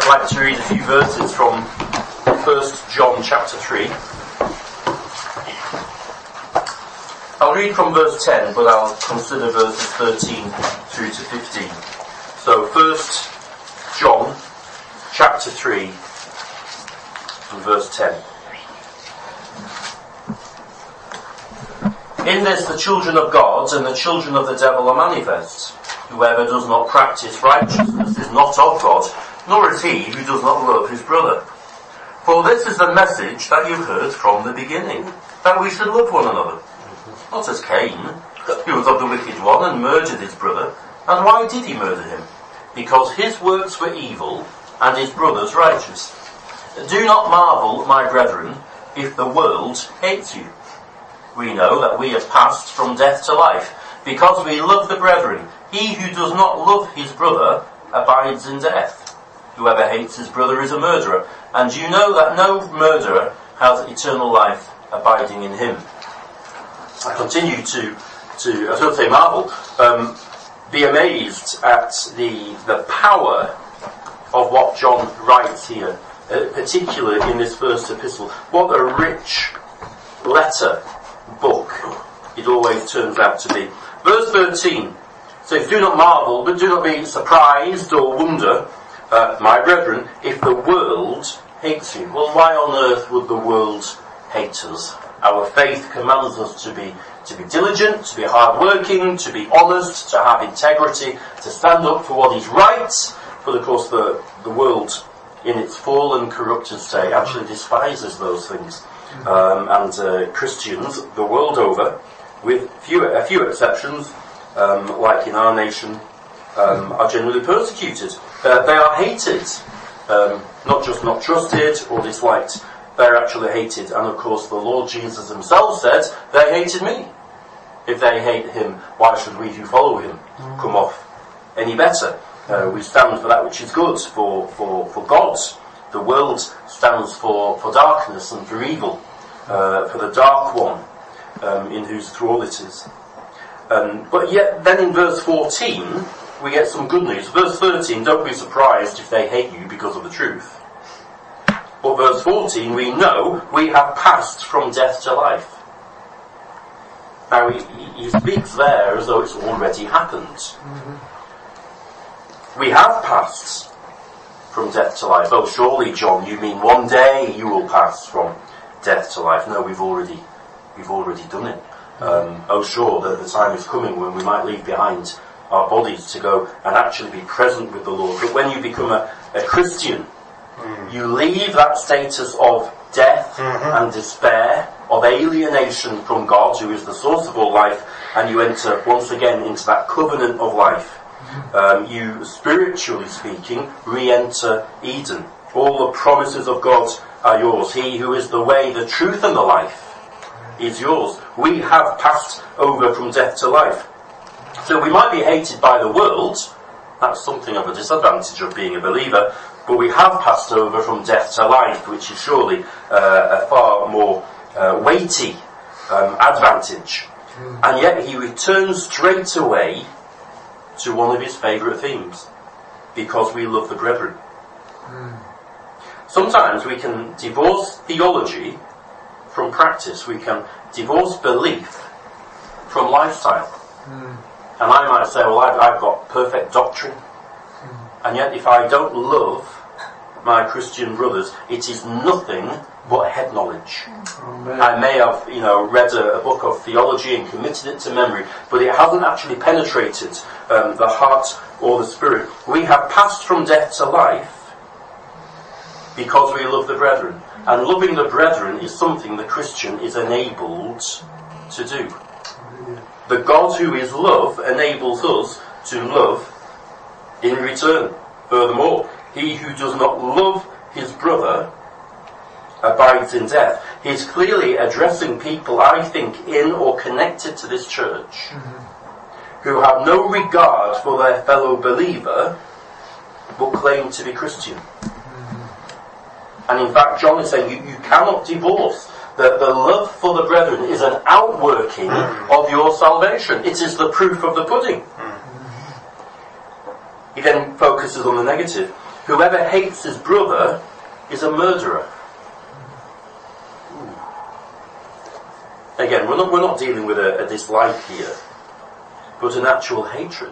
I'd like to read a few verses from 1 John chapter 3. I'll read from verse 10, but I'll consider verses 13 through to 15. So 1 John chapter 3 and verse 10. In this the children of God and the children of the devil are manifest. Whoever does not practice righteousness is not of God, nor is he who does not love his brother. For this is the message that you heard from the beginning, that we should love one another. Not as Cain, who was of the wicked one and murdered his brother. And why did he murder him? Because his works were evil and his brother's righteous. Do not marvel, my brethren, if the world hates you. We know that we have passed from death to life, because we love the brethren. He who does not love his brother abides in death. Whoever hates his brother is a murderer, and you know that no murderer has eternal life abiding in him. I continue to I was going to say marvel, be amazed at the power of what John writes here, particularly in this first epistle. What a rich letter, book, it always turns out to be. Verse 13 says, do not marvel, but do not be surprised or wonder, my brethren, if the world hates you. Well, why on earth would the world hate us? Our faith commands us to be diligent, to be hardworking, to be honest, to have integrity, to stand up for what is right. But of course the world, in its fallen, corrupted state, actually despises those things. And Christians, the world over, with a few exceptions, like in our nation, are generally persecuted. They are hated, not just not trusted or disliked. They're actually hated. And of course the Lord Jesus himself said, they hated me. If they hate him, why should we who follow him come off any better? We stand for that which is good, for God. The world stands for darkness and for evil, for the dark one, in whose thrall it is. But yet, then in verse 14, we get some good news. Verse 13, don't be surprised if they hate you because of the truth. But verse 14, we know we have passed from death to life. Now, he speaks there as though it's already happened. Mm-hmm. We have passed from death to life. Oh, surely, John, you mean one day you will pass from death to life. No, we've already done it. Oh, sure, the time is coming when we might leave behind our bodies to go and actually be present with the Lord. But when you become a Christian, you leave that status of death and despair, of alienation from God, who is the source of all life, and you enter once again into that covenant of life. You, spiritually speaking, re-enter Eden. All the promises of God are yours. He who is the way, the truth and the life is yours. We have passed over from death to life. So we might be hated by the world. That's something of a disadvantage of being a believer. But we have passed over from death to life, which is surely a far more weighty advantage. And yet he returns straight away to one of his favourite themes, because we love the brethren. Sometimes we can divorce theology from practice. We can divorce belief from lifestyle. And I might say, well, I've got perfect doctrine. And yet if I don't love my Christian brothers, it is nothing but head knowledge. Amen. I may have, read a book of theology and committed it to memory, but it hasn't actually penetrated the heart or the spirit. We have passed from death to life because we love the brethren. And loving the brethren is something the Christian is enabled to do. The God who is love enables us to love in return. Furthermore, he who does not love his brother abides in death. He's clearly addressing people, I think, in or connected to this church, who have no regard for their fellow believer, but claim to be Christian. And in fact, John is saying you cannot divorce. The love for the brethren is an outworking of your salvation. It is the proof of the pudding. He then focuses on the negative. Whoever hates his brother is a murderer. Again, we're not dealing with a dislike here, but an actual hatred.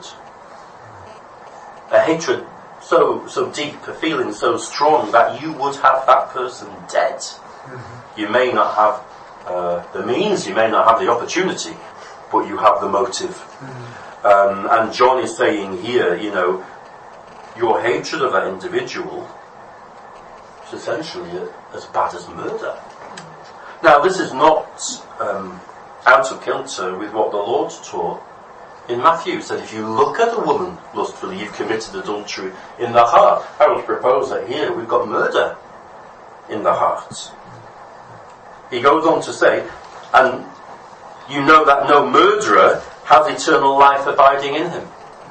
A hatred so deep, a feeling so strong that you would have that person dead. You may not have the means, you may not have the opportunity, but you have the motive. And John is saying here, your hatred of that individual is essentially as bad as murder. Now, this is not out of kilter with what the Lord taught in Matthew. He said, if you look at a woman lustfully, you've committed adultery in the heart. I would propose that here we've got murder in the heart. He goes on to say, and you know that no murderer has eternal life abiding in him.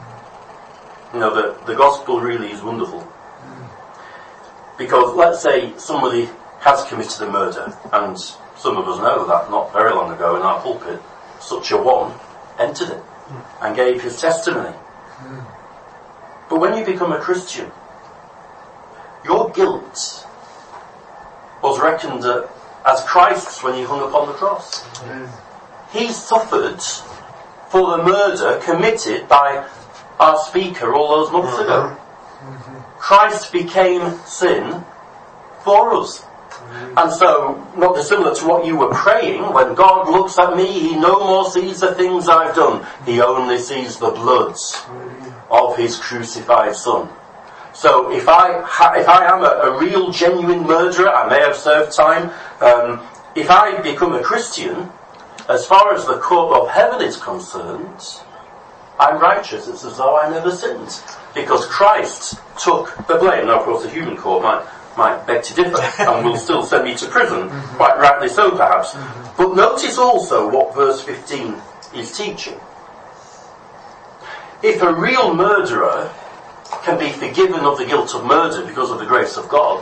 The gospel really is wonderful. Because let's say somebody has committed a murder, and some of us know that not very long ago in our pulpit, such a one entered it and gave his testimony. But when you become a Christian, your guilt was reckoned as Christ's when he hung upon the cross. He suffered for the murder committed by our speaker all those months ago. Christ became sin for us. And so, not dissimilar to what you were praying, when God looks at me, he no more sees the things I've done. He only sees the blood of his crucified Son. So if I am a real, genuine murderer, I may have served time. If I become a Christian, as far as the court of heaven is concerned, I'm righteous. It's as though I never sinned. Because Christ took the blame. Now, of course, the human court might beg to differ and will still send me to prison, quite rightly so perhaps. But notice also what verse 15 is teaching. If a real murderer can be forgiven of the guilt of murder because of the grace of God,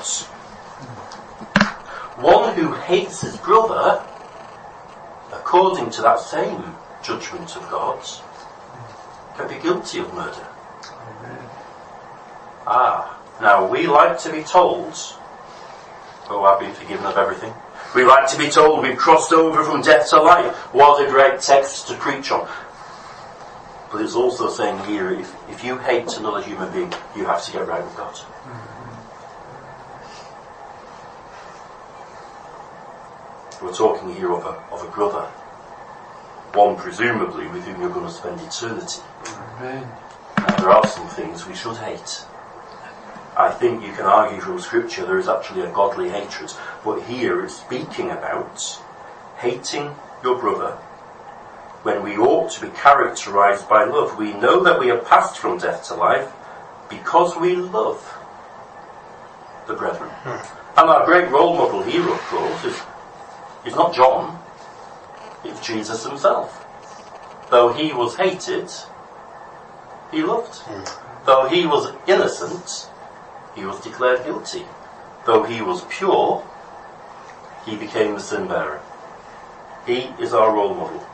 one who hates his brother, according to that same judgment of God, can be guilty of murder. Now we like to be told, I've been forgiven of everything. We like to be told we've crossed over from death to life. What a great text to preach on. But it's also saying here, if you hate another human being, you have to get right with God. We're talking here of a brother, one presumably with whom you're going to spend eternity. Now, there are some things we should hate. I think you can argue from Scripture there is actually a godly hatred, but here it's speaking about hating your brother when we ought to be characterized by love. We know that we are passed from death to life because we love the brethren. And our great role model here, of course, is not John, it's Jesus himself. Though he was hated, he loved. Though he was innocent, he was declared guilty. Though he was pure, he became the sin bearer. He is our role model.